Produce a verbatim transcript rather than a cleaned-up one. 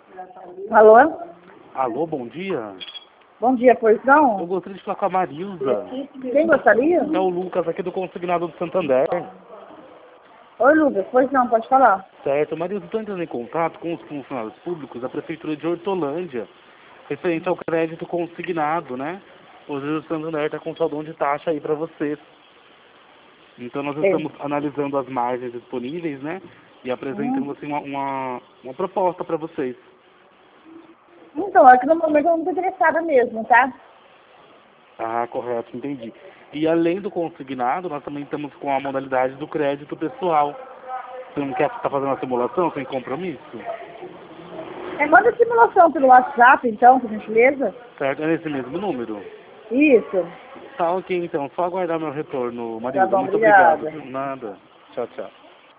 Alô? Alô, bom dia. Bom dia, pois Eu não? gostaria de falar com a Marilza. Quem gostaria? É o Lucas aqui do Consignado do Santander. Oi, Lucas, pois não, pode falar. Certo, Marilza, estou entrando em contato com os funcionários públicos da Prefeitura de Hortolândia, referente ao crédito consignado, né? Hoje o Santander está com saldão de taxa aí para vocês. Então nós É. estamos analisando as margens disponíveis, né? E apresentando Hum. assim uma, uma, uma proposta para vocês. Então, é que no momento eu não estou interessada mesmo, tá? Ah, correto, entendi. E além do consignado, nós também estamos com a modalidade do crédito pessoal. Você não quer estar fazendo uma simulação sem compromisso? É, manda a simulação pelo WhatsApp, então, por gentileza. Certo? É nesse mesmo número? Isso. Tá ok, então. Só aguardar meu retorno, Tá Marilza. bom, Muito obrigado. obrigada. Nada. Tchau, tchau.